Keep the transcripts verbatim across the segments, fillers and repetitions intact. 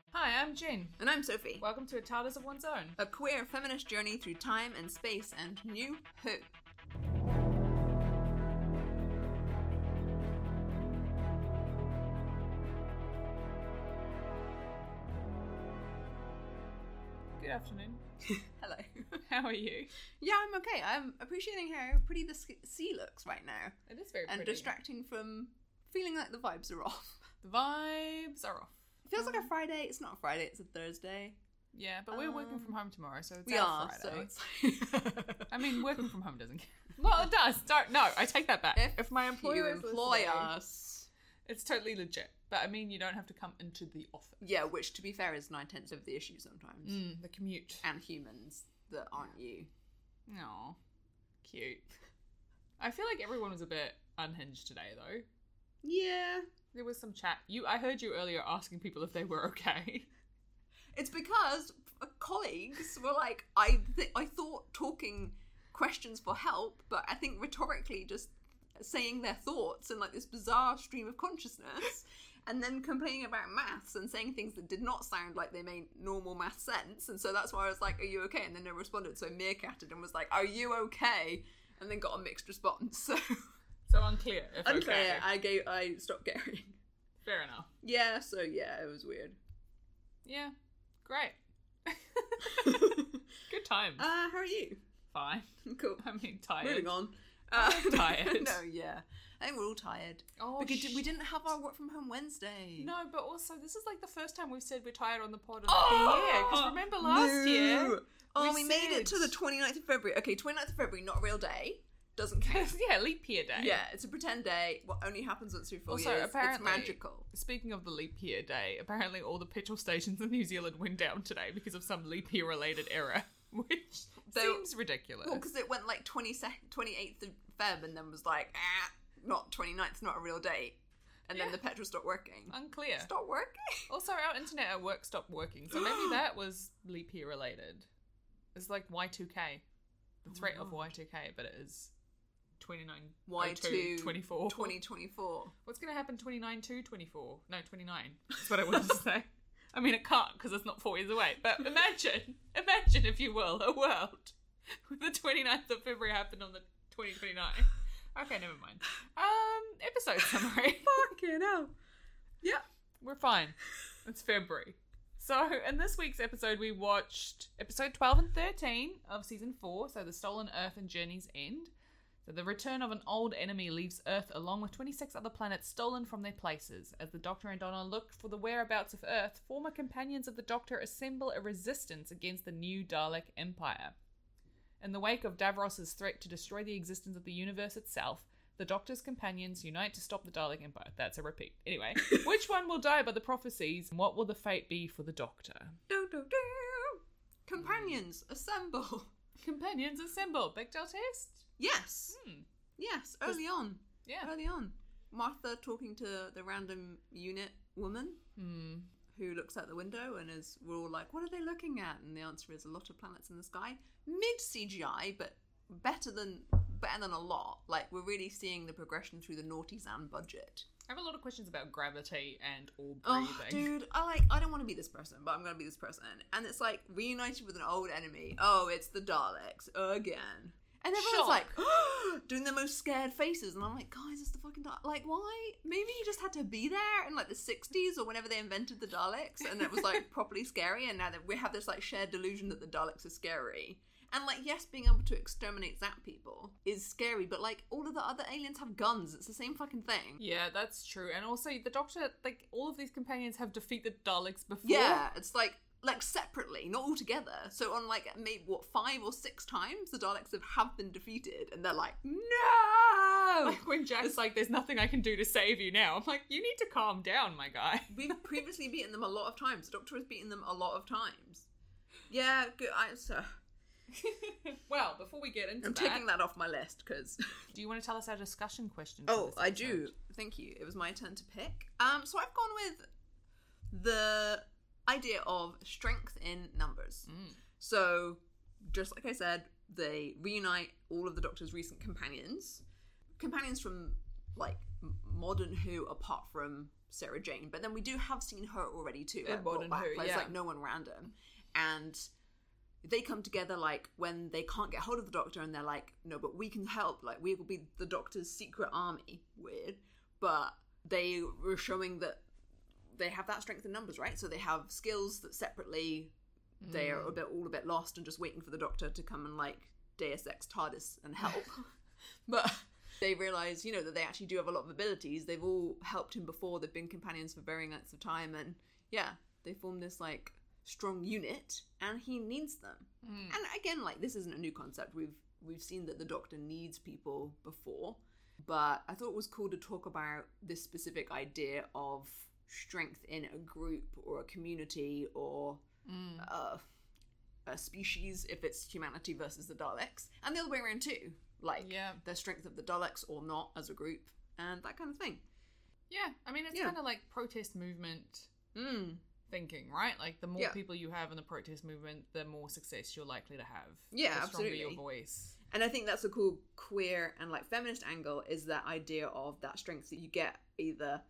Hi, I'm Jen. And I'm Sophie. Welcome to A TARDIS of One's Own. A queer feminist journey through time and space and New Who. Good afternoon. Hello. How are you? Yeah, I'm okay. I'm appreciating how pretty the sea looks right now. It is very and pretty. And distracting from feeling like the vibes are off. The vibes are off. It feels um, like a Friday. It's not a Friday, it's a Thursday. Yeah, but we're um, working from home tomorrow, so it's we our are, Friday. So it's I mean, working from home doesn't count. Well, it does. Don't, no, I take that back. If, if my employer you employ us, it's totally legit. But I mean, you don't have to come into the office. Yeah, which, to be fair, is nine-tenths of the issue sometimes. Mm, the commute. And humans that aren't you. Aw, cute. I feel like everyone was a bit unhinged today, though. Yeah. There was some chat. You, I heard you earlier asking people if they were okay. It's because colleagues were like, I th- I thought talking questions for help, but I think rhetorically just saying their thoughts in like this bizarre stream of consciousness and then complaining about maths and saying things that did not sound like they made normal math sense. And so that's why I was like, are you okay? And then no responded. So I meerkatted and was like, are you okay? And then got a mixed response. So... So unclear. If unclear. Okay. I gave. I stopped caring. Fair enough. Yeah. So yeah, it was weird. Yeah. Great. Good times. Uh, how are you? Fine. Cool. I mean, tired. Moving on. Uh, I'm tired. No, yeah. I think we're all tired. Oh, because sh- we didn't have our work from home Wednesday. No, but also this is like the first time we've said we're tired on the pod of oh, the year. Because remember last no. year? Oh, we, we made it to the twenty-ninth of February. Okay, twenty-ninth of February, not a real day. Doesn't count. Yeah, leap year day. Yeah, it's a pretend day. What only happens once every four also, years. Apparently, it's magical. Speaking of the leap year day, apparently all the petrol stations in New Zealand went down today because of some leap year related error, which so, seems ridiculous. Well, because it went like twenty-eighth of Feb and then was like, ah, not twenty-ninth, not a real date. And yeah. Then the petrol stopped working. Unclear. Stopped working? Also, our internet at work stopped working, so maybe that was leap year related. It's like Y two K. The threat oh of Y two K, but it is... twenty-nine Y two twenty-four twenty twenty-four What's going to happen twenty-nine to twenty-four? No, twenty-nine. That's what I wanted to say. I mean, it can't because it's not four years away. But imagine, imagine, if you will, a world where the twenty-ninth of February happened on the twenty twenty-nine. Okay, never mind. Um, episode summary. Fucking hell. Yeah. We're fine. It's February. So, in this week's episode, we watched episode twelve and thirteen of season four, so The Stolen Earth and Journey's End. So the return of an old enemy leaves Earth along with twenty-six other planets stolen from their places. As the Doctor and Donna look for the whereabouts of Earth, former companions of the Doctor assemble a resistance against the new Dalek Empire. In the wake of Davros's threat to destroy the existence of the universe itself, the Doctor's companions unite to stop the Dalek Empire. That's a repeat. Anyway, which one will die by the prophecies, and what will the fate be for the Doctor? Do, do, do. Companions, assemble. Companions, assemble. Bechdel test? Yes. Hmm. Yes, early on. Yeah. Early on. Martha talking to the random unit woman hmm. who looks out the window and is, we're all like, what are they looking at? And the answer is a lot of planets in the sky. Mid C G I, but better than better than a lot. Like, we're really seeing the progression through the naughty Zan budget. I have a lot of questions about gravity and or breathing. Oh, dude, I like, I don't want to be this person, but I'm going to be this person. And it's like, reunited with an old enemy. Oh, it's the Daleks. Again. And everyone's like, oh, doing the most scared faces. And I'm like, guys, it's the fucking Daleks. Like, why? Maybe you just had to be there in like the sixties or whenever they invented the Daleks. And it was like properly scary. And now that we have this like shared delusion that the Daleks are scary. And like, yes, being able to exterminate Zap people is scary. But like, all of the other aliens have guns. It's the same fucking thing. Yeah, that's true. And also, the Doctor, like, all of these companions have defeated Daleks before. Yeah, it's like... like separately, not all together. So on like maybe what five or six times the Daleks have, have been defeated, and they're like, no. Like when Jack's like, "There's nothing I can do to save you now." I'm like, you need to calm down, my guy. We've previously beaten them a lot of times. The Doctor has beaten them a lot of times. Yeah, good. I, so. Well, before we get into I'm that, taking that off my list because. Do you want to tell us our discussion question? Oh, I do. Thank you. It was my turn to pick. Um, so I've gone with the idea of strength in numbers. Mm. So, just like I said, they reunite all of the Doctor's recent companions. Companions from, like, modern Who, apart from Sarah Jane, but then we do have seen her already too. In Like, Modern brought back. Who, Like, it's yeah. like no one random. And they come together like when they can't get hold of the Doctor and they're like, no, but we can help. Like, we will be the Doctor's secret army. Weird. But they were showing that they have that strength in numbers, right? So they have skills that separately they are a bit all a bit lost and just waiting for the Doctor to come and like Deus Ex TARDIS and help. But they realise, you know, that they actually do have a lot of abilities. They've all helped him before. They've been companions for varying lengths of time. And yeah, they form this like strong unit and he needs them. Mm. And again, like, this isn't a new concept. We've we've seen that the Doctor needs people before. But I thought it was cool to talk about this specific idea of strength in a group or a community or mm. uh, a species, if it's humanity versus the Daleks. And the other way around too. Like, yeah. the strength of the Daleks or not as a group. And that kind of thing. Yeah, I mean, it's Yeah. kind of like protest movement Mm. thinking, right? Like, the more Yeah. people you have in the protest movement, the more success you're likely to have. Yeah, the stronger absolutely. your voice. And I think that's a cool queer and like feminist angle, is that idea of that strength that you get either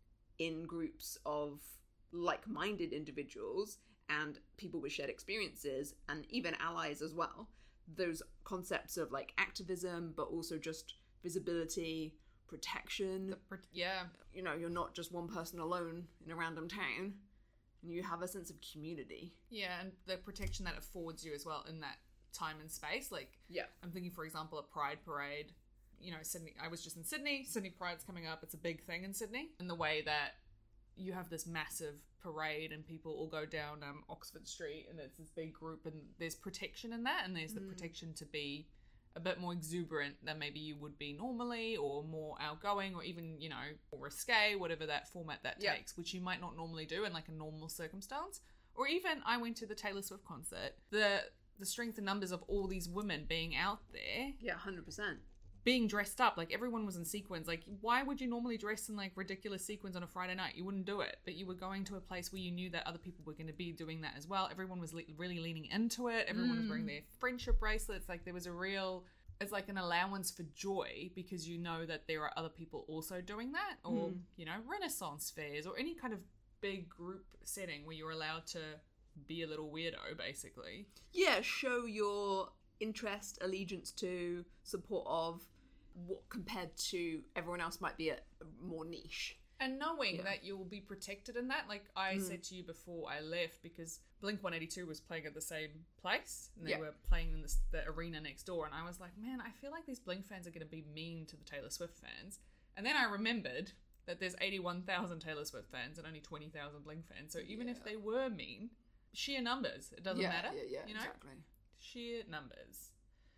in groups of like-minded individuals and people with shared experiences and even allies as well. Those concepts of like activism, but also just visibility, protection. The pro- yeah. You know, you're not just one person alone in a random town, and you have a sense of community. Yeah, and the protection that it affords you as well in that time and space. Like, Yeah. I'm thinking, for example, a Pride Parade. You know, Sydney, I was just in Sydney. Sydney Pride's coming up. It's a big thing in Sydney. In the way that you have this massive parade and people all go down um, Oxford Street and it's this big group and there's protection in that, and there's the Mm. protection to be a bit more exuberant than maybe you would be normally, or more outgoing, or even, you know, more risque, whatever that format that Yeah. takes, which you might not normally do in like a normal circumstance. Or even I went to the Taylor Swift concert. The the strength and numbers of all these women being out there, Yeah, one hundred percent. being dressed up, like everyone was in sequins. Like, why would you normally dress in like ridiculous sequins on a Friday night? You wouldn't do it, but you were going to a place where you knew that other people were going to be doing that as well. Everyone was le- really leaning into it. Everyone was wearing their friendship bracelets. Like, there was a real, it's like an allowance for joy because you know that there are other people also doing that, or Mm. you know, Renaissance fairs or any kind of big group setting where you're allowed to be a little weirdo, basically. Yeah, show your interest, allegiance to, support of, what compared to everyone else might be a, a more niche. And knowing Yeah. that you'll be protected in that, like I Mm. said to you before I left, because Blink one eighty-two was playing at the same place, and they Yeah. were playing in this, the arena next door, and I was like, man, I feel like these Blink fans are going to be mean to the Taylor Swift fans. And then I remembered that there's eighty-one thousand Taylor Swift fans and only twenty thousand Blink fans, so even if Yeah. they were mean, sheer numbers, it doesn't yeah, matter, Yeah, yeah, you know? exactly. Sheer numbers.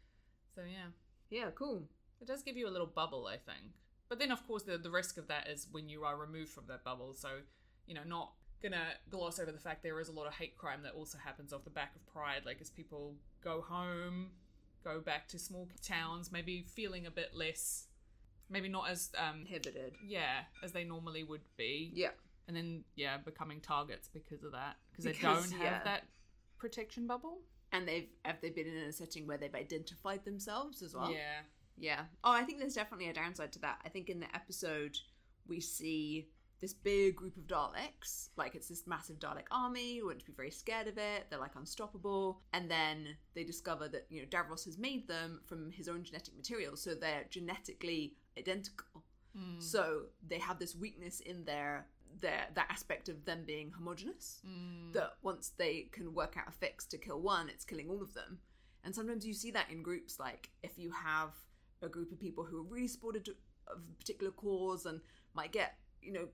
So yeah. Yeah, cool. It does give you a little bubble, I think. But then, of course, the the risk of that is when you are removed from that bubble. So, you know, not gonna gloss over the fact there is a lot of hate crime that also happens off the back of Pride. Like, as people go home, go back to small towns, maybe feeling a bit less, maybe not as, um, Inhibited. yeah, as they normally would be. Yeah. And then, yeah, becoming targets because of that. Because they Because, don't yeah. have that protection bubble. And they've have they been in a setting where they've identified themselves as well? Yeah. Yeah. Oh, I think there's definitely a downside to that. I think in the episode we see this big group of Daleks, like it's this massive Dalek army, we want to be very scared of it, they're like unstoppable, and then they discover that, you know, Davros has made them from his own genetic material, so they're genetically identical. Mm. So they have this weakness in their their that aspect of them being homogenous, Mm. that once they can work out a fix to kill one, it's killing all of them. And sometimes you see that in groups, like if you have a group of people who are really supportive of a particular cause and might get, you know,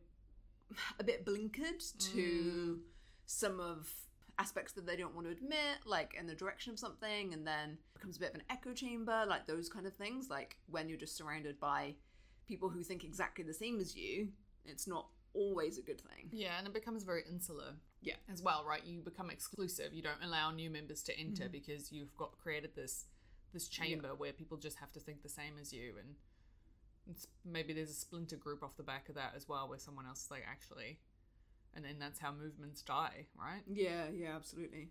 a bit blinkered to Mm. some of aspects that they don't want to admit, like in the direction of something, and then it becomes a bit of an echo chamber, like those kind of things. Like when you're just surrounded by people who think exactly the same as you, it's not always a good thing. Yeah, and it becomes very insular. Yeah. As well, right? You become exclusive. You don't allow new members to enter Mhm. because you've got created this this chamber where people just have to think the same as you, and it's, maybe there's a splinter group off the back of that as well, where someone else is like, actually, and then that's how movements die, right? Yeah, yeah, absolutely.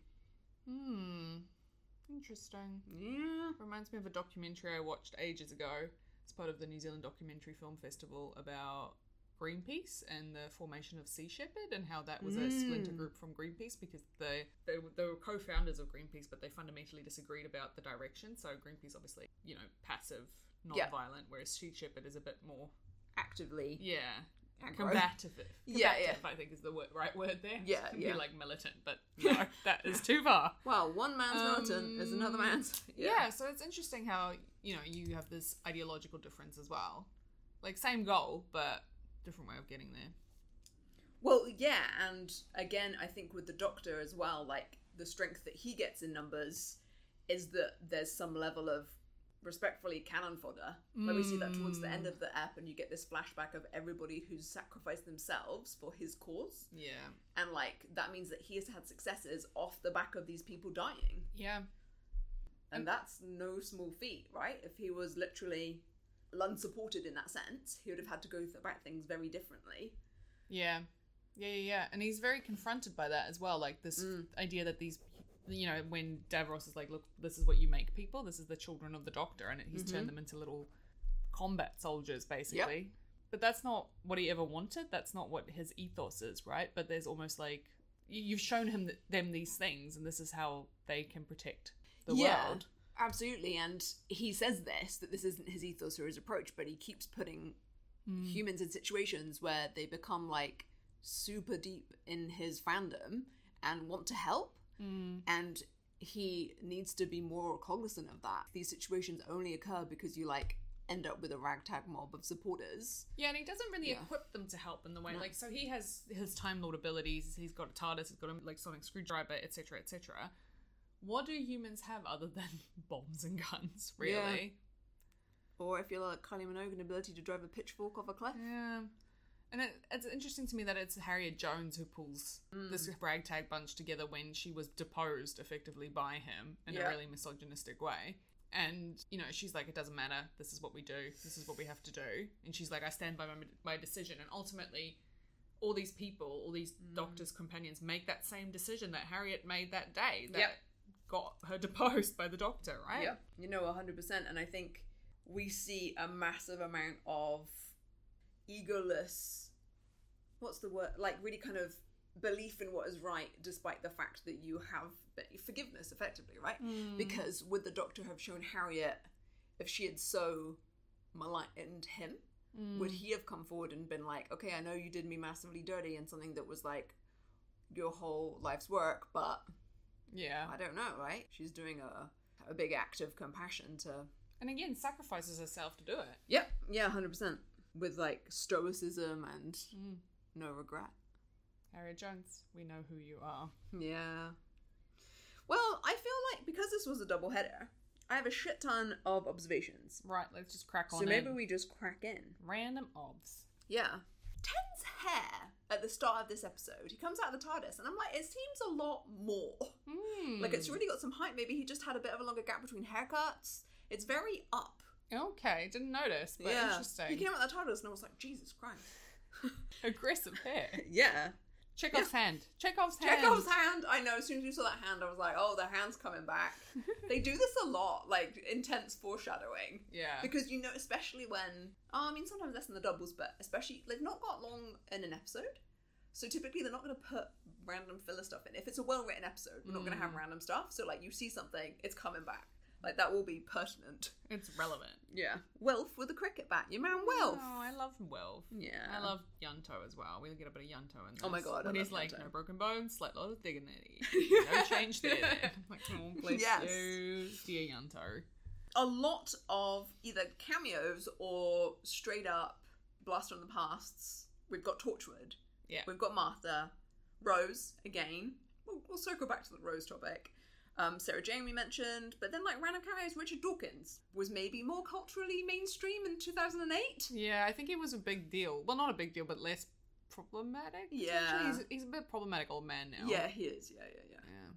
Hmm. Interesting. Yeah. Reminds me of a documentary I watched ages ago. It's part of the New Zealand Documentary Film Festival about Greenpeace and the formation of Sea Shepherd and how that was a splinter group from Greenpeace because they, they, they were co-founders of Greenpeace, but they fundamentally disagreed about the direction. So Greenpeace obviously, you know, passive, non-violent, yeah. whereas Sea Shepherd is a bit more... actively... Yeah. Aggro. Combative. Combative, yeah, yeah. I think is the word, right word there. Yeah, it yeah. be like militant, but no, that is too far. Well, one man's Um, militant is another man's. Yeah. Yeah. yeah, so it's interesting how, you know, you have this ideological difference as well. Like, same goal, but different way of getting there. Well, yeah, and again, I think with the Doctor as well, like, the strength that he gets in numbers is that there's some level of respectfully cannon fodder. Like we see that towards the end of the ep, and you get this flashback of everybody who's sacrificed themselves for his cause. Yeah. And like that means that he has had successes off the back of these people dying. Yeah. And that's no small feat, right? If he was literally unsupported in that sense, he would have had to go about things very differently. Yeah. Yeah, yeah, yeah. And he's very confronted by that as well. Like this Mm. idea that these, you know, when Davros is like, look, this is what you make people. This is the children of the Doctor. And he's Mhm. turned them into little combat soldiers, basically. Yep. But that's not what he ever wanted. That's not what his ethos is, right? But there's almost like, you've shown him th- them these things, and this is how they can protect the yeah, world. Absolutely. And he says this, that this isn't his ethos or his approach, but he keeps putting Mm. humans in situations where they become like super deep in his fandom and want to help. Mm. And he needs to be more cognizant of that. These situations only occur because you like end up with a ragtag mob of supporters. Yeah, and he doesn't really Yeah. equip them to help in the way, No. like, so he has his Time Lord abilities, he's got a TARDIS, he's got a, like, sonic screwdriver, et cetera, et cetera. What do humans have other than bombs and guns, really? Or if you're like Kylie Minogue, an ability to drive a pitchfork off a cliff. Yeah. And it, it's interesting to me that it's Harriet Jones who pulls Mm. this ragtag bunch together when she was deposed effectively by him in Yeah. a really misogynistic way. And, you know, she's like, it doesn't matter. This is what we do. This is what we have to do. And she's like, I stand by my, my decision. And ultimately, all these people, all these Mm. Doctor's companions make that same decision that Harriet made that day that Yep. got her deposed by the Doctor, right? Yeah, you know, one hundred percent. And I think we see a massive amount of egoless, what's the word? Like, really kind of belief in what is right, despite the fact that you have forgiveness, effectively, right? Mm. Because would the Doctor have shown Harriet if she had so maligned him? Mm. Would he have come forward and been like, okay, I know you did me massively dirty and something that was like your whole life's work, but Yeah. I don't know, right? She's doing a, a big act of compassion to... And again, sacrifices herself to do it. Yep, yeah, one hundred percent. With like stoicism and Mm. no regret. Harriet Jones, we know who you are. Yeah. Well, I feel like because this was a double header, I have a shit ton of observations. Right, let's just crack on So maybe in. we just crack in. Random obs. Yeah. Ten's hair at the start of this episode, he comes out of the TARDIS, and I'm like, it seems a lot more. Mm. Like, it's really got some height. Maybe he just had a bit of a longer gap between haircuts. It's very up. Okay, didn't notice, but interesting. He came out of the TARDIS, and I was like, Jesus Christ. Aggressive hair. Yeah. Chekhov's hand. Chekhov's hand. Chekhov's hand. I know, as soon as you saw that hand, I was like, oh, the hand's coming back. They do this a lot, like, intense foreshadowing. Yeah. Because, you know, especially when, oh, I mean, sometimes less than the doubles, but especially, they've not got long in an episode. So typically they're not going to put random filler stuff in. If it's a well-written episode, we're not going to have Mm. random stuff. So, like, you see something, it's coming back. Like, that will be pertinent. It's relevant. Yeah. Wilf with a cricket bat. Your man Wilf. Oh, I love Wilf. Yeah. I love Yunto as well. We'll get a bit of Yunto in this. Oh my God, I When love he's like, Yunto. no broken bones, slight lot of dignity. No change there then. I'm like, come on, bless Yes. you, dear Yunto. A lot of either cameos or straight up blast from the pasts. We've got Torchwood. Yeah. We've got Martha. Rose, again. We'll, we'll circle back to the Rose topic. Um, Sarah Jane we mentioned. But then, like, random cameos. Richard Dawkins was maybe more culturally mainstream in two thousand eight. Yeah, I think he was a big deal. Well, not a big deal, but less problematic. Yeah. potentially. He's, he's a bit problematic old man now. Yeah, he is. Yeah, yeah, yeah. Yeah.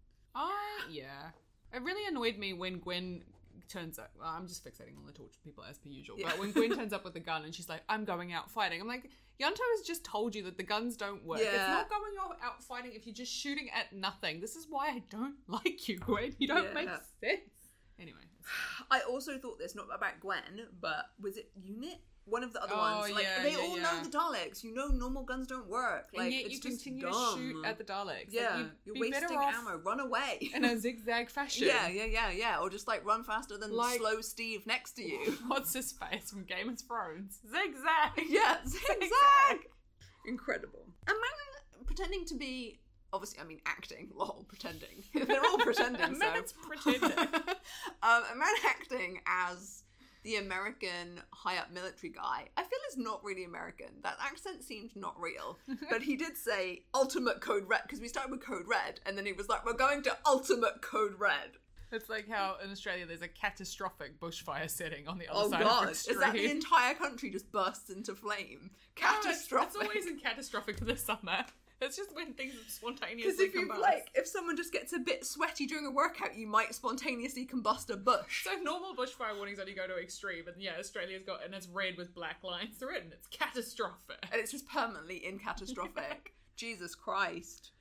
I, yeah. It really annoyed me when Gwen turns up. Well, I'm just fixating on the torture people as per usual. Yeah. But when Gwen turns up with a gun and she's like, I'm going out fighting. I'm like, Yunto has just told you that the guns don't work. It's Yeah. not going out fighting if you're just shooting at nothing. This is why I don't like you, Gwen. You don't Yeah. make sense. Anyway. I also thought this, not about Gwen, but was it Unit? One of the other Oh, ones. Like, yeah, they yeah, all yeah. know the Daleks. You know normal guns don't work. Like, and yet it's you just continue dumb. to shoot at the Daleks. Yeah, like, you'd you're be wasting better off ammo. Run away. in a zigzag fashion. Yeah, yeah, yeah, yeah. Or just, like, run faster than Like- slow Steve next to you. What's his face from Game of Thrones? Zigzag! Yeah, zigzag! Incredible. A man pretending to be... Obviously, I mean, acting. Lol, pretending. They're all pretending, A man so... that's pretending. um, a man acting as the American high-up military guy, I feel is not really American. That accent seemed not real. But he did say Ultimate Code Red, because we started with Code Red, and then he was like, we're going to Ultimate Code Red. It's like how in Australia there's a catastrophic bushfire setting on the other Oh side god, of is extreme. that the entire country just bursts into flame? Catastrophic. No, it's, it's always in catastrophic in the summer. It's just when things Because spontaneously if you combust. like, if someone just gets a bit sweaty during a workout, you might spontaneously combust a bush. So normal bushfire warnings only go to extreme, and yeah, Australia's got, and it's red with black lines through it, and it's catastrophic. And it's just permanently in catastrophic. Jesus Christ.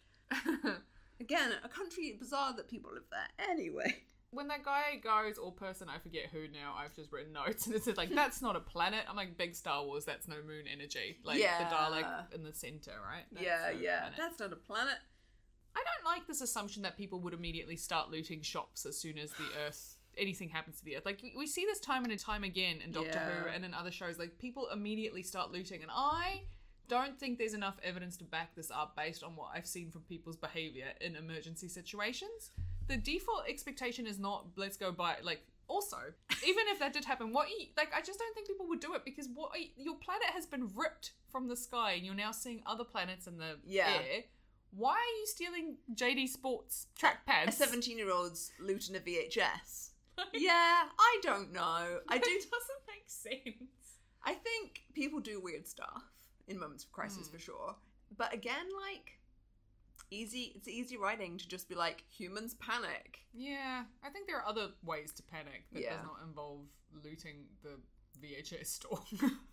Again, a country bizarre that people live there. Anyway. When that guy goes, or person, I forget who now, I've just written notes, and it says like, that's not a planet. I'm like, big Star Wars, that's no moon energy. Like, Yeah. the Dalek in the centre, right? That's yeah, no yeah. planet. That's not a planet. I don't like this assumption that people would immediately start looting shops as soon as the Earth, anything happens to the Earth. Like, we, we see this time and time again in Doctor Yeah. Who and in other shows. Like, people immediately start looting, and I don't think there's enough evidence to back this up based on what I've seen from people's behaviour in emergency situations. The default expectation is not, let's go buy, like, also, even if that did happen, what, you, like, I just don't think people would do it, because what your planet has been ripped from the sky, and you're now seeing other planets in the Yeah. air. Why are you stealing J D Sports trackpads? A seventeen-year-old's looting a V H S. Yeah, I don't know. I It do. doesn't make sense. I think people do weird stuff in moments of crisis Mm. for sure. But again, like, easy. It's easy writing to just be like, humans panic. Yeah, I think there are other ways to panic that Yeah. does not involve looting the V H S store.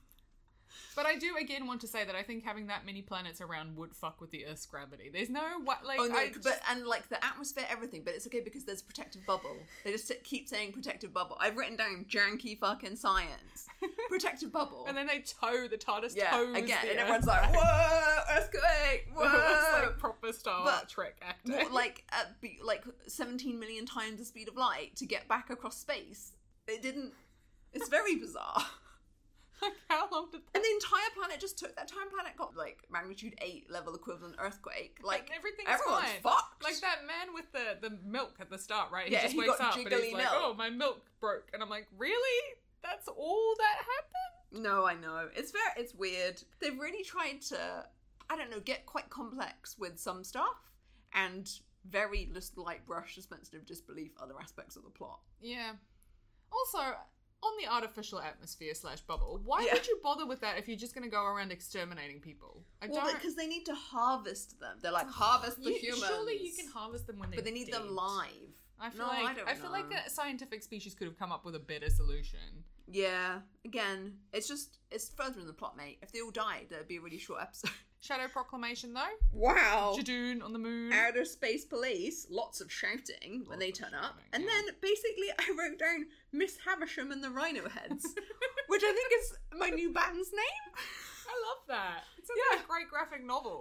But I do again want to say that I think having that many planets around would fuck with the Earth's gravity. There's no what like Oh no, I but just- and like the atmosphere, everything. But it's okay because there's a protective bubble. They just keep saying protective bubble. I've written down janky fucking science. Protective bubble. and then they tow the TARDIS yeah, toes again, the and Earth everyone's like, back. whoa, earthquake, whoa. It's like proper Star But Trek acting. What, like at be- like seventeen million times the speed of light to get back across space. It didn't. It's very bizarre. Like, how long did And the entire planet just took that time. Planet got like magnitude eight level equivalent earthquake. Like And everything's everyone's fine. fucked. Like that man with the, the milk at the start, right? Yeah, he just he wakes got up and jiggly he's like, milk. oh, my milk broke. And I'm like, really? That's all that happened? No, I know. It's very, it's weird. They've really tried to, I don't know, get quite complex with some stuff and very just light brush suspension of disbelief other aspects of the plot. Yeah. Also, on the artificial atmosphere slash bubble, why Yeah. would you bother with that if you're just going to go around exterminating people? I Well, don't... because they need to harvest them. They're like, harvest the You- humans. Surely you can harvest them when they're But they need dead. them live. I feel No, like I don't I feel like know. a scientific species could have come up with a better solution. Yeah. Again, it's just, it's further in the plot, mate. If they all died, that'd be a really short episode. Shadow Proclamation, though. Wow. Jadoon on the moon. Outer Space Police, lots of shouting when they Lots of turn up. shouting, And yeah. then basically I wrote down Miss Havisham and the Rhino Heads, which I think is my new band's name. I love that. It's a Yeah. great graphic novel.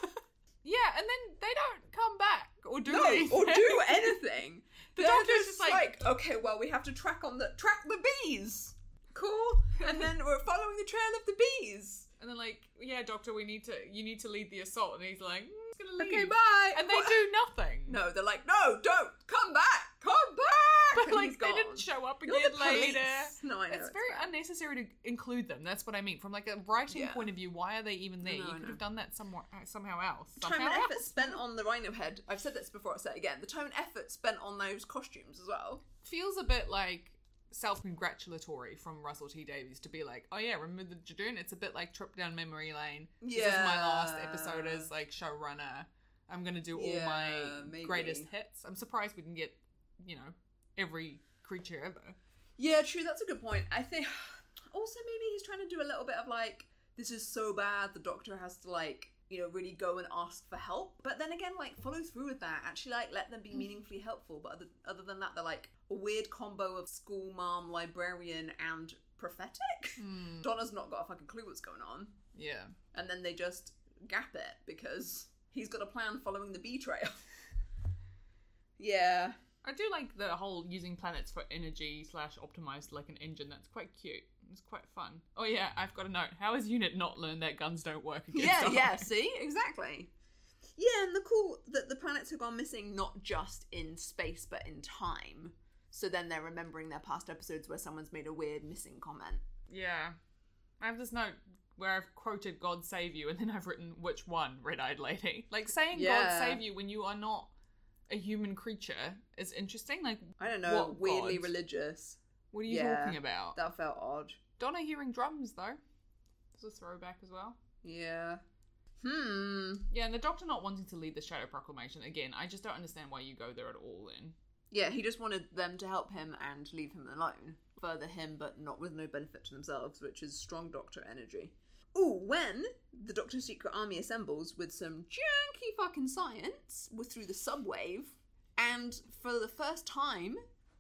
Yeah, and then they don't come back or do No, anything. or do anything. The They're doctor's just just like- like, okay, well, we have to track on the track the bees. Cool. And then we're following the trail of the bees. And then like, yeah, doctor, we need to, you need to lead the assault. And he's like, mm, it's gonna leave. Okay, bye. And they What? do nothing. No, they're like, no, don't come back, come back. But And like, he's they gone. didn't show up You're again the police. later. No, I know. It's very bad. unnecessary to include them. That's what I mean. From like a writing Yeah. point of view, why are they even there? I know, you I could know. have done that somewhere, uh, somehow else. Time Somehow and effort else. spent on the Rhino Head. I've said this before, I'll say it again. The time and effort spent on those costumes as well. Feels a bit like self-congratulatory from Russell T Davies to be like, oh yeah, remember the Jadoon? It's a bit like trip down memory lane. This is my last episode as like showrunner. I'm gonna do all Yeah, my maybe. greatest hits. I'm surprised we can get, you know, every creature ever. Yeah, true, that's a good point. I think also maybe he's trying to do a little bit of like, this is so bad the Doctor has to like you know, really go and ask for help. But then again, like, follow through with that. Actually, like, let them be meaningfully helpful. But other, other than that, they're like a weird combo of school mom, librarian, and prophetic. Mm. Donna's not got a fucking clue what's going on. Yeah. And then they just gap it because he's got a plan following the bee trail. Yeah. I do like the whole using planets for energy slash optimized like an engine. That's quite cute. It's quite fun. Oh yeah, I've got a note. How has Unit not learned that guns don't work against Yeah, armor? yeah, see? Exactly. Yeah, and the cool that the planets have gone missing not just in space but in time. So then they're remembering their past episodes where someone's made a weird missing comment. Yeah. I have this note where I've quoted God save you and then I've written which one, red-eyed lady. Like saying Yeah. God save you when you are not a human creature is interesting. Like, I don't know, what weirdly God? religious. What are you Yeah. talking about? That felt odd. Donna hearing drums though. This is a throwback as well. Yeah. Hmm. Yeah, and the Doctor not wanting to lead the Shadow Proclamation, again, I just don't understand why you go there at all then. Yeah, he just wanted them to help him and leave him alone. Further him, but not with no benefit to themselves, which is strong Doctor energy. Ooh, when the Doctor's Secret Army assembles with some janky fucking science with through the subwave, and for the first time,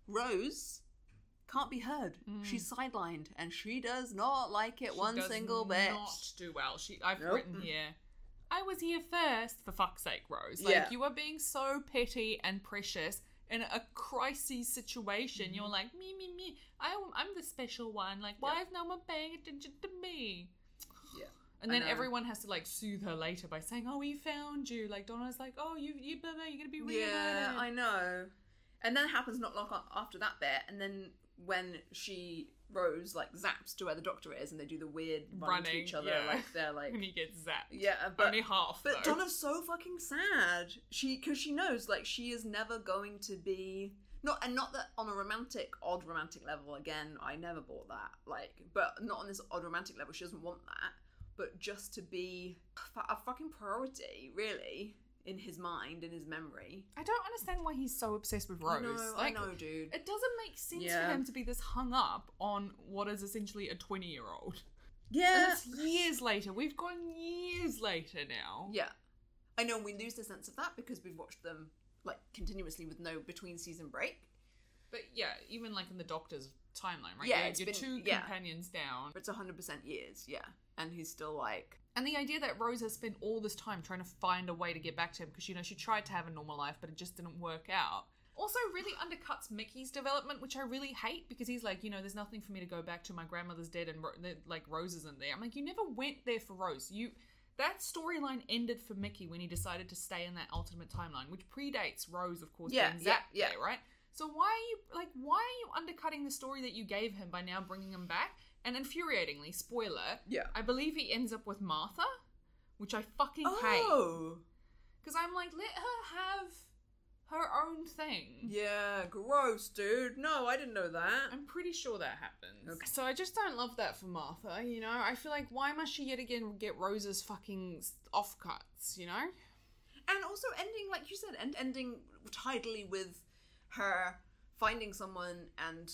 Rose can't be heard. Mm. She's sidelined, and she does not like it She one does single bit. not do well. She, I've Nope. written here, I was here first, for fuck's sake, Rose. Like, Yeah. you are being so petty and precious in a crisis situation. Mm-hmm. You're like, me, me, me, I, I'm the special one. Like, why Yeah. is no one paying attention to me? Yeah. And I then know. everyone has to, like, soothe her later by saying, oh, we found you. Like, Donna's like, oh, you, you, blah, blah, you're going to be reunited. Yeah, I know. And then it happens not long after that bit, and then when she, Rose, like, zaps to where the Doctor is, and they do the weird running, to Running, each other, yeah. like, they're like... And he gets zapped. Yeah, but... Only half, But though. Donna's so fucking sad. She, because she knows, like, she is never going to be... Not, and not that on a romantic, odd romantic level, again, I never bought that, like, but not on this odd romantic level, she doesn't want that, but just to be a fucking priority, really, in his mind, in his memory. I don't understand why he's so obsessed with Rose. I know, like, I know, dude. It doesn't make sense Yeah. for him to be this hung up on what is essentially a twenty-year-old. Yeah. And it's years later. We've gone years later now. Yeah. I know, we lose the sense of that because we've watched them, like, continuously with no between-season break. But yeah, even like in the Doctor's timeline, right? Yeah, You're, it's you're been- two yeah. companions down. It's one hundred percent years, yeah. And he's still, like... And the idea that Rose has spent all this time trying to find a way to get back to him because, you know, she tried to have a normal life, but it just didn't work out. Also really undercuts Mickey's development, which I really hate because he's like, you know, there's nothing for me to go back to. My grandmother's dead and, Ro- like, Rose isn't there. I'm like, you never went there for Rose. You... That storyline ended for Mickey when he decided to stay in that alternate timeline, which predates Rose, of course, Yeah, being yeah, zapped yeah. there, right? So why are you, like, why are you undercutting the story that you gave him by now bringing him back? And infuriatingly, spoiler, Yeah. I believe he ends up with Martha, which I fucking hate. Oh! Because I'm like, let her have her own thing. Yeah, gross, dude. No, I didn't know that. I'm pretty sure that happens. Okay. So I just don't love that for Martha, you know? I feel like, why must she yet again get Rose's fucking offcuts, you know? And also ending, like you said, and ending tidily with her finding someone and...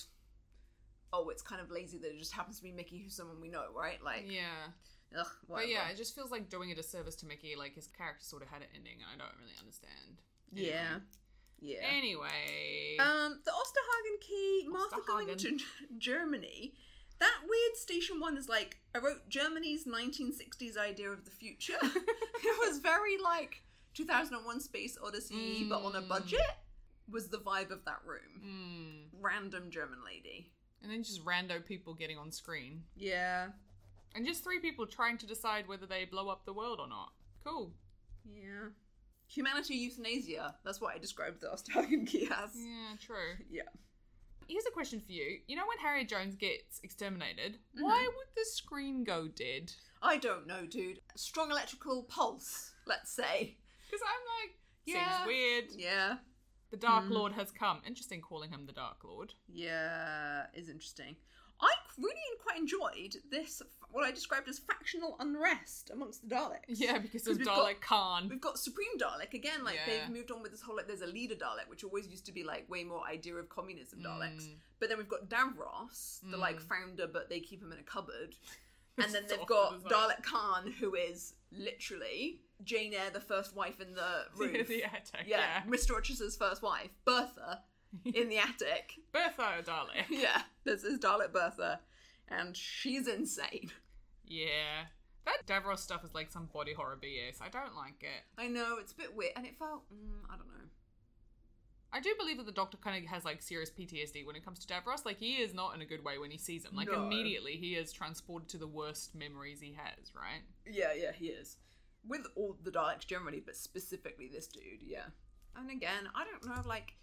Oh, it's kind of lazy that it just happens to be Mickey, who's someone we know, right? Like, Yeah. ugh, whatever. But yeah, it just feels like doing a disservice to Mickey. Like, his character sort of had an ending, and I don't really understand. Anyway. Yeah. Yeah. Anyway. Um, the Osterhagen key, Martha going Osterhagen. to G- Germany. That weird station one is like, I wrote Germany's nineteen sixties idea of the future. It was very like two thousand one Space Odyssey, Mm. but on a budget, was the vibe of that room. Mm. Random German lady. And then just rando people getting on screen. Yeah. And just three people trying to decide whether they blow up the world or not. Cool. Yeah. Humanity euthanasia. That's what I described the Osterhagen key as. Yeah, true. Yeah. Here's a question for you. You know when Harriet Jones gets exterminated, Mhm. why would the screen go dead? I don't know, dude. Strong electrical pulse, let's say. Because I'm like, Yeah. seems weird. Yeah. The Dark Mhm. Lord has come. Interesting calling him the Dark Lord. Yeah, is interesting. I really quite enjoyed this, what I described as factional unrest amongst the Daleks. Yeah, because of we've Dalek got- Khan. We've got Supreme Dalek, again, like, Yeah. they've moved on with this whole, like, there's a leader Dalek, which always used to be, like, way more idea of communism Daleks. Mm. But then we've got Davros, the, like, Mm. founder, but they keep him in a cupboard. And then they've got Dalek Khan, who is literally Jane Eyre, the first wife in the roof. the attic, yeah. yeah. Mister Rochester's first wife, Bertha, in the attic. Bertha Dalek. Yeah, this is Dalek Bertha. And she's insane. Yeah. That Davros stuff is like some body horror B S. I don't like it. I know, it's a bit weird. And it felt, mm, I don't know. I do believe that the Doctor kind of has like serious P T S D when it comes to Davros. Like, he is not in a good way when he sees him. Like, No. immediately he is transported to the worst memories he has, right? Yeah, yeah, he is. With all the Daleks generally, but specifically this dude, yeah. And again, I don't know, like,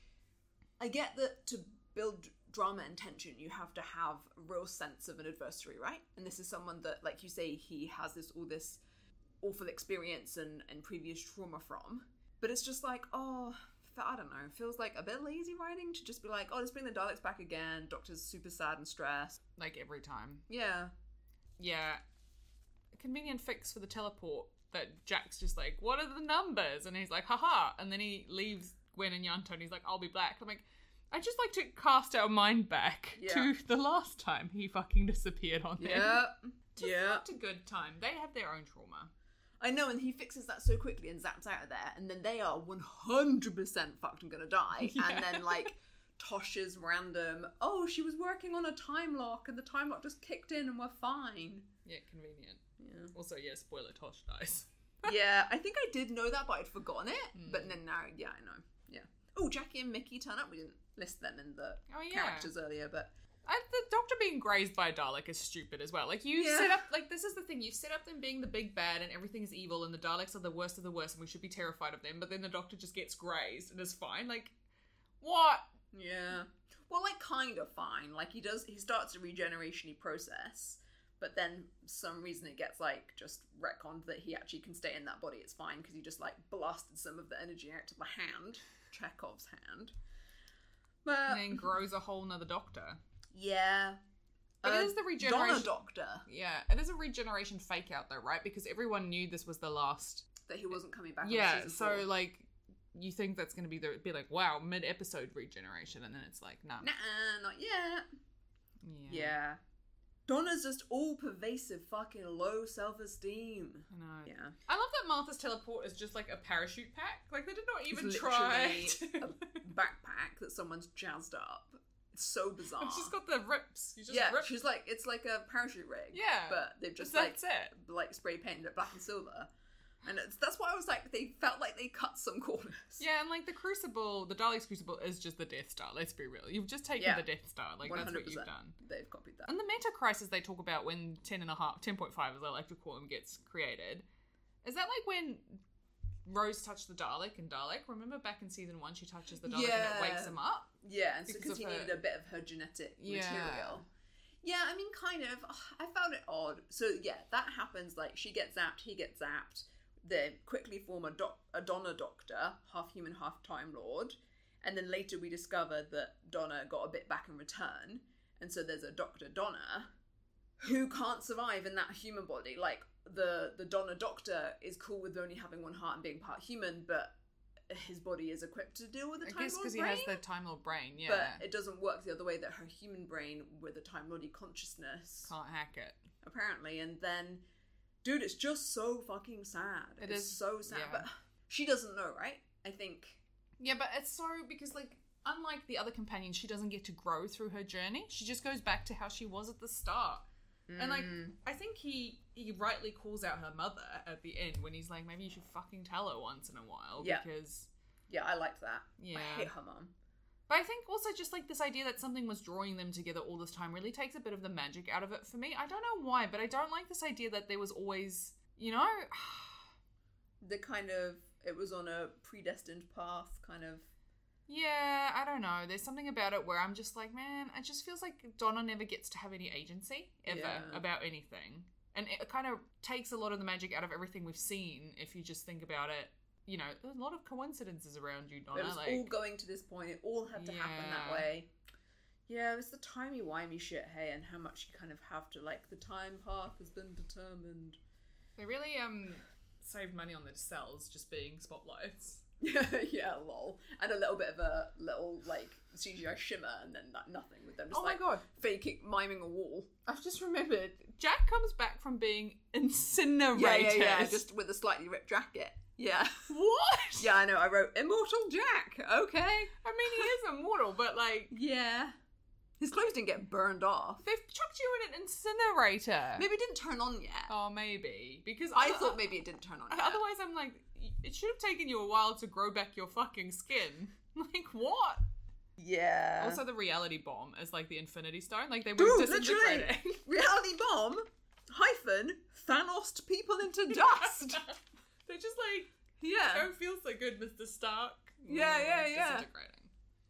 I get that to build drama and tension, you have to have a real sense of an adversary, right? And this is someone that, like you say, he has this all this awful experience and, and previous trauma from. But it's just like, oh, I don't know, feels like a bit lazy writing to just be like, oh, let's bring the Daleks back again. Doctor's super sad and stressed. Like, every time. Yeah. Yeah. A convenient fix for the teleport that Jack's just like, what are the numbers? And he's like, haha. And then he leaves Gwen and Yanto and he's like, I'll be back. I'm like, I'd just like to cast our mind back Yeah. to the last time he fucking disappeared on them. Yeah. Just Yeah. not a good time. They have their own trauma. I know, and he fixes that so quickly and zaps out of there, and then they are one hundred percent fucked and gonna die. Yeah. And then, like, Tosh's random, oh, she was working on a time lock, and the time lock just kicked in and we're fine. Yeah, convenient. Yeah. Also, yeah, spoiler, Tosh dies. Yeah, I think I did know that, but I'd forgotten it. Mm. But then now, yeah, I know. Yeah. Oh, Jackie and Mickey turn up. We didn't list them in the Oh, yeah. characters earlier, but I, the Doctor being grazed by a Dalek is stupid as well. Like, you Yeah. set up, like, this is the thing, you set up them being the big bad and everything is evil and the Daleks are the worst of the worst and we should be terrified of them, but then the Doctor just gets grazed and is fine. Like, what? yeah. Well, like, kind of fine. Like, he does, he starts a regeneration-y process, but then some reason it gets, like, just retconned that he actually can stay in that body. It's fine, because he just, like, blasted some of the energy out to the hand. Chekhov's hand. But, And then grows a whole nother Doctor. yeah. It Uh, is the regeneration. Donna Doctor. Yeah, it is a regeneration fake out though, right? Because everyone knew this was the last. That he wasn't coming back on Yeah, season so four. like, you think that's going to be the be like, wow, mid episode regeneration, and then it's like, nah. Nah, not yet. Yeah. Yeah. Donna's just all pervasive fucking low self-esteem. I know. Yeah. I love that Martha's teleport is just like a parachute pack. Like, they did not even It's try. literally a backpack that someone's jazzed up. It's so bizarre. It's just got the rips. You just yeah, rip. she's like, it's like a parachute rig. Yeah. But they've just like, That's it. like spray painted it black and silver. And it's, that's why I was like, they felt like they cut some corners. Yeah, and like the Crucible, the Dalek's Crucible is just the Death Star, let's be real. You've just taken Yeah. the Death Star. Like, that's what you've one hundred percent. done. They've copied that. And the meta crisis they talk about when ten and a half, ten point five as I like to call them, gets created. Is that like when Rose touched the Dalek in Dalek? Remember back in season one she touches the Dalek and Yeah. it wakes him up? Yeah, and so Because of continued her- a bit of her genetic Yeah. material. Yeah, I mean, kind of. Ugh, I found it odd. So, yeah, that happens. Like, she gets zapped, he gets zapped. They quickly form a, doc- a Donna Doctor, half human, half Time Lord. And then later we discover that Donna got a bit back in return. And so there's a Doctor Donna who can't survive in that human body. Like, the, the Donna Doctor is cool with only having one heart and being part human, but his body is equipped to deal with the I Time guess Lord because he brain. has the Time Lord brain, yeah. But it doesn't work the other way, that her human brain with a Time Lordy consciousness, Can't hack it. apparently. And then, dude, it's just so fucking sad. It it's is, so sad. yeah. But she doesn't know, right? I think. Yeah, but it's so, because like, unlike the other companions, she doesn't get to grow through her journey. She just goes back to how she was at the start. And like, Mm. I think he he rightly calls out her mother at the end when he's like, maybe you should fucking tell her once in a while. Yeah. Because, Yeah, I liked that. yeah. I hate her mum. But I think also just like this idea that something was drawing them together all this time really takes a bit of the magic out of it for me. I don't know why, but I don't like this idea that there was always, you know... The kind of, it was on a predestined path, kind of. Yeah, I don't know. There's something about it where I'm just like, man, it just feels like Donna never gets to have any agency ever Yeah. about anything. And it kind of takes a lot of the magic out of everything we've seen if you just think about it. You know, there's a lot of coincidences around you, Donna. It was like, all going to this point. It all had to happen that Yeah. way. Yeah, it's the timey-wimey shit, hey, and how much you kind of have to, like, the time path has been determined. they really um saved money on the cells just being spotlights. Yeah, yeah, lol. And a little bit of a little, like, C G I shimmer and then like, nothing with them. Just, oh my like, god. faking, miming a wall. I've just remembered, Jack comes back from being incinerated. Yeah, yeah, yeah, just with a slightly ripped jacket. Yeah. What? Yeah, I know, I wrote, Immortal Jack, okay. I mean, he is immortal, but like... Yeah. His clothes didn't get burned off. They've chucked you in an incinerator. Maybe it didn't turn on yet. Oh, maybe. Because I I thought maybe it didn't turn on yet. Otherwise, I'm like, it should have taken you a while to grow back your fucking skin. Like, what? Yeah. Also, the reality bomb is like the Infinity Stone. Like, they were Dude, disintegrating. literally, reality bomb, hyphen, Thanos people into dust. They're just like, Yeah. don't feel so good, Mister Stark. Yeah, yeah, yeah. Disintegrating.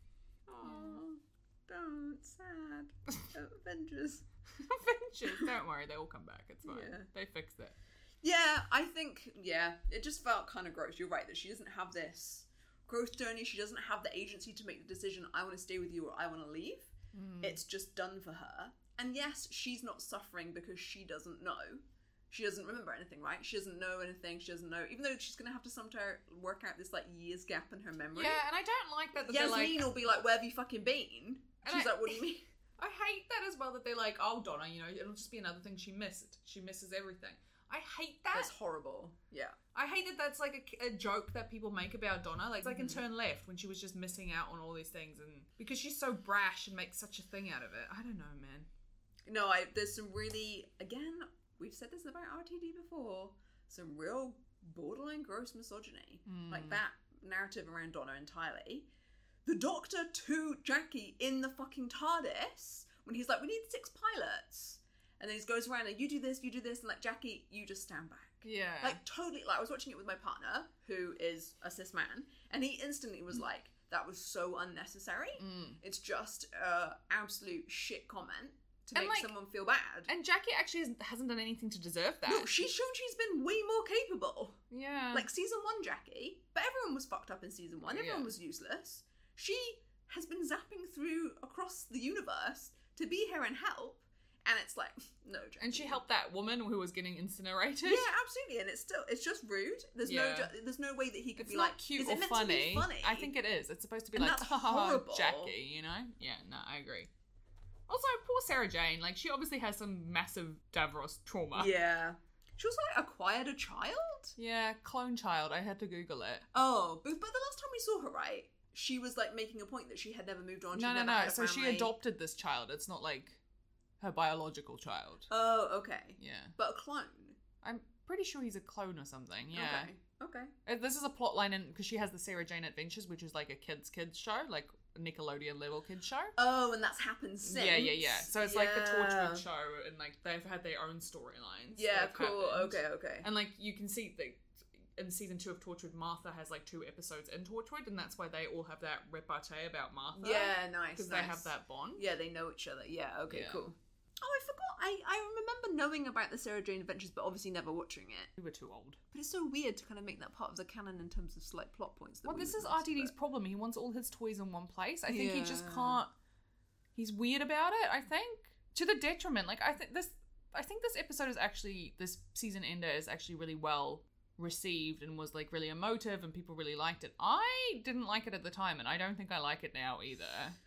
Oh, don't, sad. Avengers. Avengers, don't worry, they all come back. It's fine. Yeah. They fixed it. Yeah, I think, yeah, it just felt kind of gross. You're right, that she doesn't have this growth journey. She doesn't have the agency to make the decision, I want to stay with you or I want to leave. Mm. It's just done for her. And yes, she's not suffering because she doesn't know. She doesn't remember anything, right? She doesn't know anything. She doesn't know, even though she's going to have to sometime work out this, like, years gap in her memory. Yeah, and I don't like that. that Yasmin like, will be like, where have you fucking been? And She's I- like, what do you mean? I hate that as well, that they're like, oh, Donna, you know, it'll just be another thing she missed. She misses everything. I hate that. That's horrible. Yeah. I hate that that's like a, a joke that people make about Donna. Like, it's like in Mm-hmm. Turn Left, when she was just missing out on all these things, and because she's so brash and makes such a thing out of it. I don't know, man. No, I there's some really, again, we've said this about R T D before, some real borderline gross misogyny. Mm. Like that narrative around Donna entirely. The Doctor to Jackie in the fucking TARDIS, when he's like, we need six pilots. And then he goes around and you do this, you do this, and like, Jackie, you just stand back. Yeah. Like, totally, like, I was watching it with my partner, who is a cis man, and he instantly was like, that was so unnecessary. Mm. It's just a absolute shit comment to And, make like- someone feel bad. And Jackie actually hasn't, hasn't done anything to deserve that. No, she's shown she's been way more capable. Yeah. Like, season one Jackie, but everyone was fucked up in season one. Everyone Yeah. was useless. She has been zapping through across the universe to be here and help, and it's like, no, Jackie. and she helped that woman who was getting incinerated. Yeah, absolutely, and it's still, it's just rude. There's no, Yeah. ju- there's no way that he could It's be not like, cute is or it meant funny. to be funny? I think it is. It's supposed to be And like, that's oh, horrible. Jackie, you know? Yeah, no, I agree. Also, poor Sarah Jane. Like, she obviously has some massive Davros trauma. Yeah. She also like acquired a child. Yeah, clone child. I had to Google it. Oh, but, but the last time we saw her, right, she was like making a point that she had never moved on. No, she'd no, never no. had a So she family. adopted this child. It's not like her biological child. Oh, okay. Yeah. But a clone. I'm pretty sure he's a clone or something. Yeah. Okay. Okay. Uh, This is a plot line in because she has the Sarah Jane Adventures, which is like a kids kids show, like a Nickelodeon level kids show. Oh, and that's happened since. Yeah, yeah, yeah. So it's like the Yeah. Torchwood show, and like they've had their own storylines. that Yeah, have cool. happened. Okay, okay. And like you can see that in season two of Torchwood, Martha has like two episodes in Torchwood, and that's why they all have that repartee about Martha. Yeah, nice. because nice. they have that bond. Yeah, they know each other. Yeah, okay, Yeah. cool. Oh, I forgot. I, I remember knowing about the Sarah Jane Adventures, but obviously never watching it. We were too old. But it's so weird to kind of make that part of the canon in terms of slight plot points. That Well, we this would is miss, R T D's but- problem. He wants all his toys in one place. I think he just Yeah. can't. He's weird about it. I think to the detriment. Like I think this. I think this episode is actually this season ender is actually really well received and was like really emotive and people really liked it. I didn't like it at the time, and I don't think I like it now either.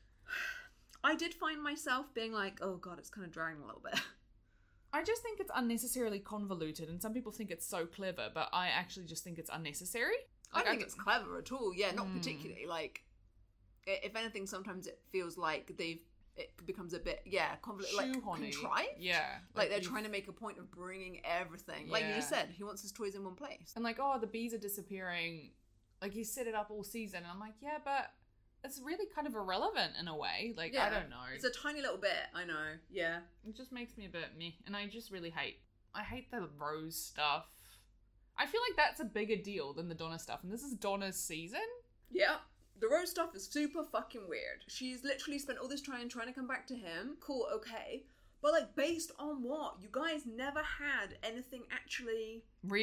I did find myself being like, oh god, it's kind of dragging a little bit. I just think it's unnecessarily convoluted, and some people think it's so clever, but I actually just think it's unnecessary. I Like, don't think d- it's clever at all. Yeah, not Mm. particularly. Like, i- if anything, sometimes it feels like they've it becomes a bit yeah, convol- like shoehorny. contrived. Yeah, Like they're you've- trying to make a point of bringing everything. Like Yeah. you said, he wants his toys in one place. And like, oh, the bees are disappearing. Like, he set it up all season. And I'm like, yeah, but it's really kind of irrelevant in a way. Like, I Yeah. don't know. It's a tiny little bit. I know. Yeah. It just makes me a bit meh. And I just really hate, I hate the Rose stuff. I feel like that's a bigger deal than the Donna stuff. And this is Donna's season. Yeah. The Rose stuff is super fucking weird. She's literally spent all this time trying to come back to him. Cool, okay. But like, based on what? You guys never had anything actually... Real.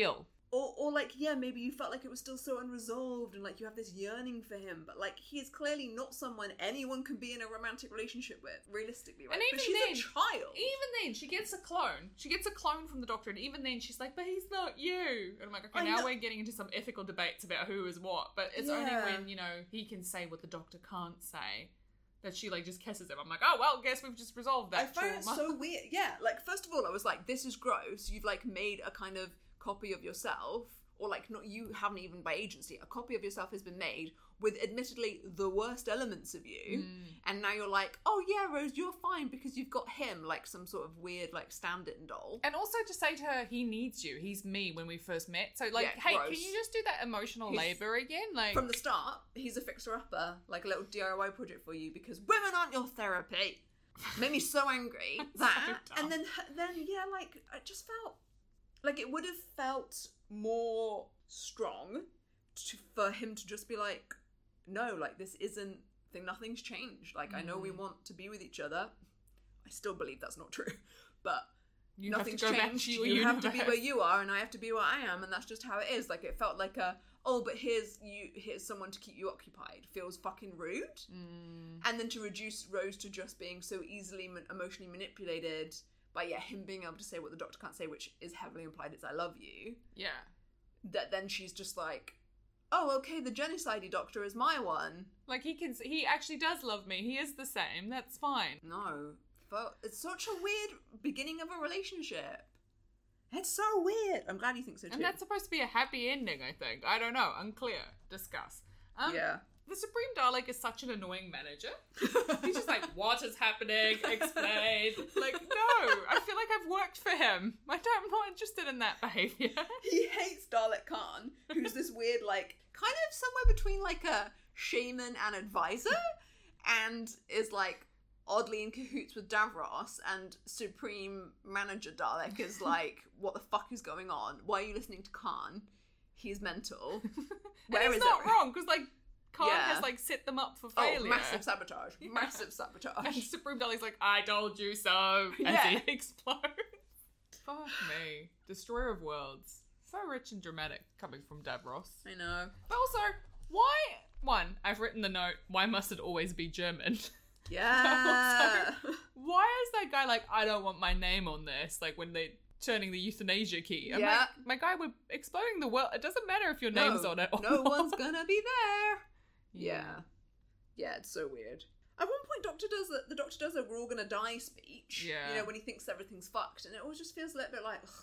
Or, or like, yeah, maybe you felt like it was still so unresolved and like you have this yearning for him, but like he is clearly not someone anyone can be in a romantic relationship with, realistically, right? And even but she's then, a child. Even then, she gets a clone. She gets a clone from the Doctor, and even then she's like, but he's not you. And I'm like, okay, I now know. we're getting into some ethical debates about who is what, but it's Yeah. only when, you know, he can say what the Doctor can't say that she like just kisses him. I'm like, oh, well, guess we've just resolved that I find trauma. it so weird. Yeah, like, first of all, I was like, this is gross. You've like made a kind of copy of yourself. Or like, not you haven't even by agency, a copy of yourself has been made with admittedly the worst elements of you. Mm. And now you're like, oh yeah, Rose, you're fine because you've got him, like some sort of weird like stand-in doll. And also to say to her, he needs you. He's me when we first met. So like, Yeah, hey, gross. can you just do that emotional He's- labour again? Like From the start, he's a fixer-upper, like a little D I Y project for you because women aren't your therapy. Made me so angry. That. So and then, then yeah, like, I just felt like it would have felt more strong to, for him to just be like, no, like this isn't thing, nothing's changed. Like, mm. I know we want to be with each other. I still believe that's not true, but you nothing's have to go changed. Back to your you universe. have to be where you are, and I have to be where I am, and that's just how it is. Like, it felt like a oh, but here's you, here's someone to keep you occupied. Feels fucking rude. Mm. And then to reduce Rose to just being so easily ma- emotionally manipulated by yeah him being able to say what the Doctor can't say, which is heavily implied. It's I love you. Yeah. That then she's just like, oh, okay, the genocide Doctor is my one. Like, he can, he actually does love me. He is the same. That's fine. No. But it's such a weird beginning of a relationship. It's so weird. I'm glad you think so too. And that's supposed to be a happy ending, I think. I don't know. Unclear. Discuss. Um, yeah. The Supreme Dalek is such an annoying manager. He's just like, what is happening? Explain. Like, no, I feel like I've worked for him. I don't, I'm not interested in that behaviour. He hates Dalek Khan, who's this weird, like, kind of somewhere between, like, a shaman and advisor, and is, like, oddly in cahoots with Davros, and Supreme Manager Dalek is like, what the fuck is going on? Why are you listening to Khan? He's mental. Where and is he's not it? wrong, because, like, Khan Yeah. has, like, set them up for failure. Oh, massive sabotage. Yeah. Massive sabotage. And Supreme Dalek's like, I told you so, as Yeah. he explodes. Fuck me. Destroyer of Worlds. So rich and dramatic coming from Davros. I know. But also, why... One, I've written the note, why must it always be German? Yeah. Also, why is that guy like, I don't want my name on this? Like, when they're turning the euthanasia key. I'm Yeah. like, my guy, we're exploding the world. It doesn't matter if your No, name's on it or no not. one's gonna be there. Yeah. Yeah, it's so weird. At one point, Doctor does the, the Doctor does a "we're all gonna die" speech. Yeah. You know, when he thinks everything's fucked, and it always just feels a little bit like, ugh.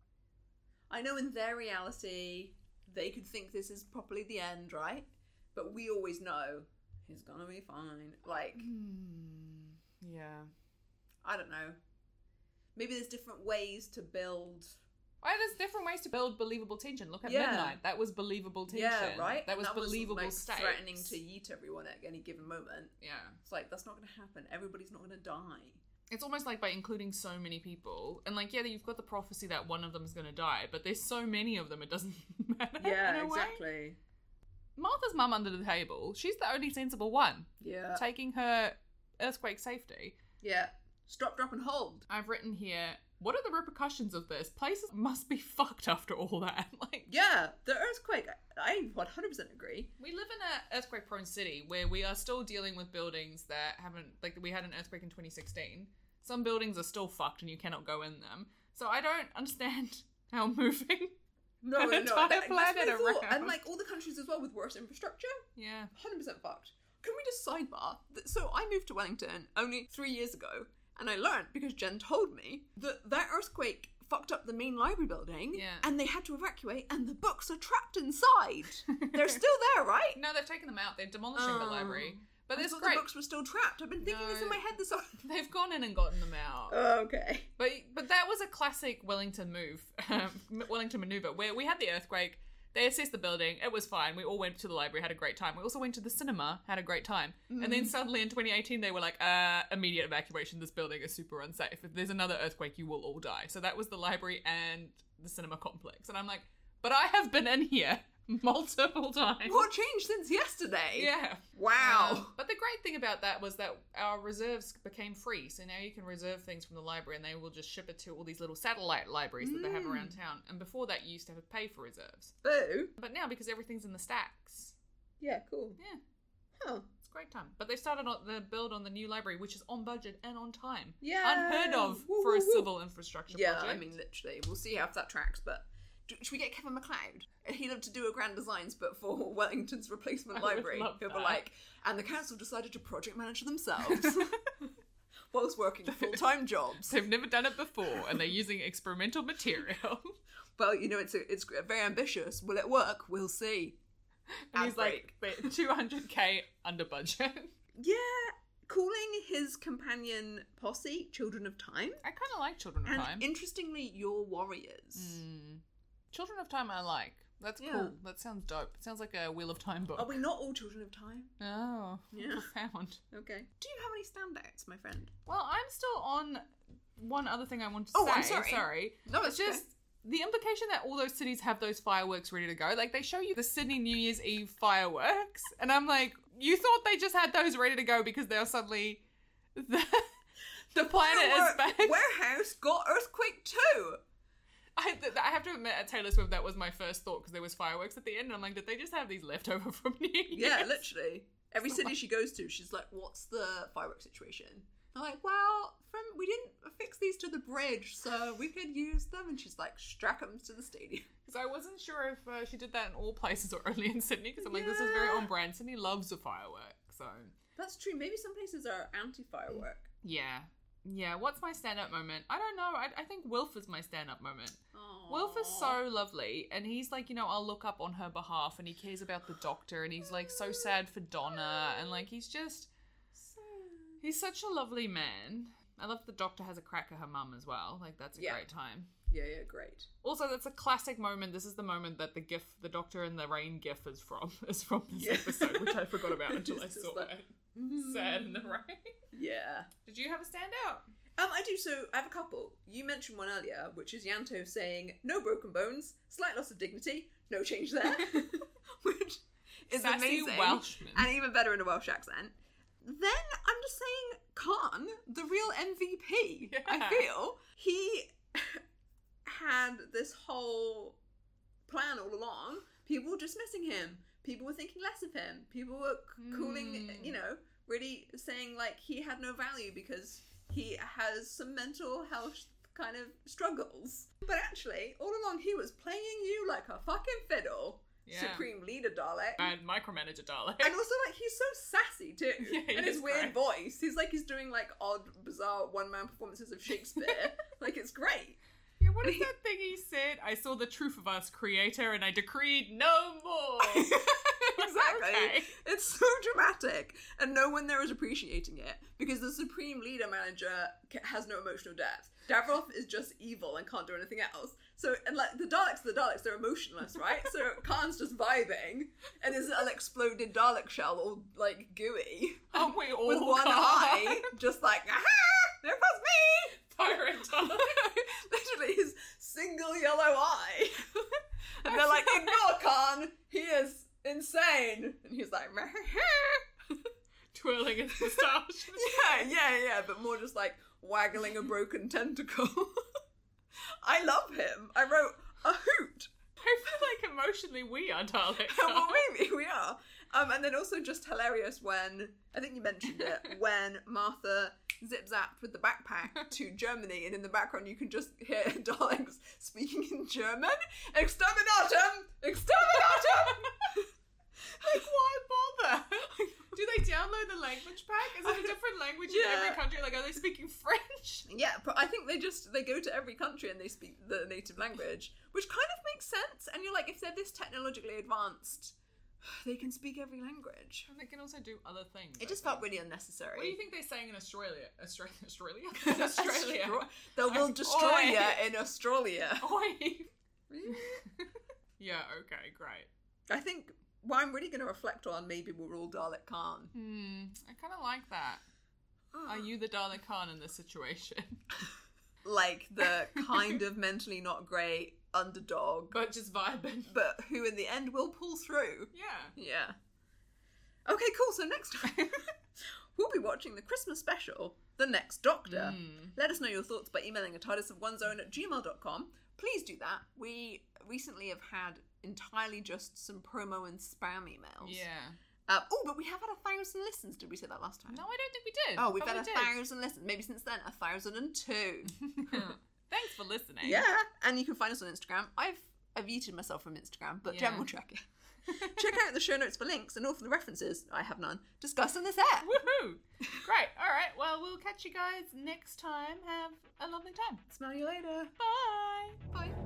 I know in their reality they could think this is properly the end, right? But we always know he's gonna be fine. Like, Hmm. Yeah. I don't know. Maybe there's different ways to build. Well, there's different ways to build believable tension. Look at Yeah. Midnight. That was believable tension. Yeah, right. That was And believable like, stakes. threatening to yeet everyone at any given moment. Yeah. It's like that's not gonna happen. Everybody's not gonna die. It's almost like by including so many people, and like, yeah, you've got the prophecy that one of them is going to die, but there's so many of them, it doesn't matter. Yeah, in a way. exactly. Martha's mum under the table, she's the only sensible one, Yeah. taking her earthquake safety. Yeah. Stop, drop, and hold. I've written here, what are the repercussions of this? Places must be fucked after all that. Like, Yeah, the earthquake. I one hundred percent agree. we live in an earthquake-prone city where we are still dealing with buildings that haven't, like, we had an earthquake in twenty sixteen. Some buildings are still fucked and you cannot go in them. So I don't understand how moving No, an no, no. entire That, planet that's what I thought. around. And like all the countries as well with worse infrastructure, Yeah. one hundred percent fucked. Can we just sidebar? that- So I moved to Wellington only three years ago, and I learned because Jen told me that that earthquake fucked up the main library building, Yeah. and they had to evacuate, and the books are trapped inside. They're still there, right? No, they've taken them out. They're demolishing the Oh. library. But I it's thought great. the books were still trapped. I've been thinking this in No. my head this whole. They've gone in and gotten them out. Oh, okay. But but that was a classic Wellington move, um, Wellington maneuver, where we had the earthquake, they assessed the building, it was fine, we all went to the library, had a great time. We also went to the cinema, had a great time. Mm. And then suddenly in twenty eighteen they were like, uh, immediate evacuation, this building is super unsafe. If there's another earthquake, you will all die. So that was the library and the cinema complex. And I'm like, but I have been in here multiple times. What changed since yesterday? Yeah. Wow. Um, but the great great thing about that was that our reserves became free. So now you can reserve things from the library and they will just ship it to all these little satellite libraries mm. that they have around town. And before that, you used to have to pay for reserves. Boo. But now, because everything's in the stacks. Yeah, cool. Yeah. Huh. It's a great time. But they started on the build on the new library, which is on budget and on time. Yeah. Unheard of woo, for woo, a woo. civil infrastructure yeah, project. Yeah, I mean, literally. We'll see how that tracks, but... Should we get Kevin MacLeod? He'd love to do a Grand Designs, but for Wellington's replacement library. He'll be like, and the council decided to project manage themselves whilst working full-time jobs. They've never done it before, and they're using experimental material. Well, you know, it's a, it's very ambitious. Will it work? We'll see. And he's like, two hundred k under budget. Yeah. Calling his companion posse Children of Time. I kind of like Children of and Time. Interestingly, your warriors. Mm. Children of Time I like. That's yeah. cool. That sounds dope. It sounds like a Wheel of Time book. Are we not all Children of Time? Oh, yeah. Profound. Okay. Do you have any standouts, my friend? Well, I'm still on one other thing I want to oh, say. I'm sorry. Sorry. No, it's it's just... okay. The implication that all those cities have those fireworks ready to go. Like, they show you the Sydney New Year's Eve fireworks. And I'm like, you thought they just had those ready to go because they're suddenly... The, the planet is back. Warehouse got earthquake too. I, th- I have to admit, at Taylor Swift, that was my first thought because there was fireworks at the end. And I'm like, did they just have these left over from New Year's? Yeah, literally. Every city she goes to, she's like, what's the fireworks situation? I'm like, well, from we didn't fix these to the bridge, so we could use them. And she's like, strap them to the stadium. So I wasn't sure if uh, she did that in all places or only in Sydney, because I'm like, yeah. This is very on brand. Sydney loves a firework, so... That's true. Maybe some places are anti-firework. Yeah. Yeah, what's my stand-up moment? I don't know. I, I think Wilf is my stand-up moment. Aww. Wilf is so lovely, and he's like, you know, I'll look up on her behalf, and he cares about the doctor, and he's like so sad for Donna, and like he's just... He's such a lovely man. I love the doctor has a crack at her mum as well. Like, that's a yeah. great time. Yeah, yeah, great. Also, that's a classic moment. This is the moment that the gif, the Doctor and the Rain gif is from, is from this yeah. episode, which I forgot about until I saw like, it. Sad in the rain. Yeah. Did you have a standout? Um, I do. So I have a couple. You mentioned one earlier, which is Yanto saying, "No broken bones, slight loss of dignity, no change there," which is Sassy amazing Welshman. And even better in a Welsh accent. Then I'm just saying, Khan, the real M V P. Yeah. I feel he had this whole plan all along. People were dismissing him. People were thinking less of him. People were c- calling, mm. you know, really saying like he had no value because he has some mental health kind of struggles. But actually, all along he was playing you like a fucking fiddle. Yeah. Supreme Leader Dalek. And Micromanager Dalek. And also, like, he's so sassy, too. Yeah, and his weird great. voice. He's like, he's doing, like, odd, bizarre one-man performances of Shakespeare. Like, it's great. Yeah, what is that thing he said? I saw the truth of us, creator, and I decreed no more. Exactly. Okay. It's so dramatic. And no one there is appreciating it. Because the Supreme Leader Manager has no emotional depth. Davroth is just evil and can't do anything else. So, and like, the Daleks are the Daleks, they're emotionless, right? So Khan's just vibing, and his little exploded Dalek shell all, like, gooey. Aren't we all with one Khan? eye, just like, aha! There was me! Pirate Dalek. Literally his single yellow eye. And they're like, ignore Khan, he is insane. And he's like, twirling his moustache. Yeah, yeah, yeah, but more just like waggling a broken tentacle. I love him. I wrote a hoot. I feel like emotionally we are Daleks. Well, maybe we are. Um, and then also just hilarious when, I think you mentioned it, when Martha zip-zapped with the backpack to Germany, and in the background you can just hear Daleks speaking in German. Exterminatum! Exterminatum! Like, why bother? Do they download the language pack? Is it a different language Yeah. in every country? Like, are they speaking French? Yeah, but I think they just, they go to every country and they speak the native language, which kind of makes sense. And you're like, if they're this technologically advanced, they can speak every language. And they can also do other things. It just felt really unnecessary. What do you think they're saying in Australia? Australia? Australia? In Australia. They will Um, destroy oi. you in Australia. Oi. Yeah, okay, great. I think what I'm really going to reflect on, maybe we're all Dalek Khan. Hmm, I kind of like that. Are you the Dalek Khan in this situation? Like the kind of mentally not great underdog, But just vibing. but who in the end will pull through. Yeah. Yeah. Okay, cool. So next time we'll be watching the Christmas special, The Next Doctor. Mm. Let us know your thoughts by emailing a TARDIS of one's own at gmail dot com. Please do that. We recently have had entirely just some promo and spam emails. Yeah. Uh, oh, but we have had a thousand listens. Did we say that last time? No, I don't think we did. Oh, we've but had we a did. thousand listens. Maybe since then, a thousand and two. Thanks for listening. Yeah, and you can find us on Instagram. I've I've muted myself from Instagram, but Yeah. Jen will check it. Check out the show notes for links and all for the references, I have none, discussed in this app. Woohoo! Great. All right. Well, we'll catch you guys next time. Have a lovely time. Smell you later. Bye. Bye.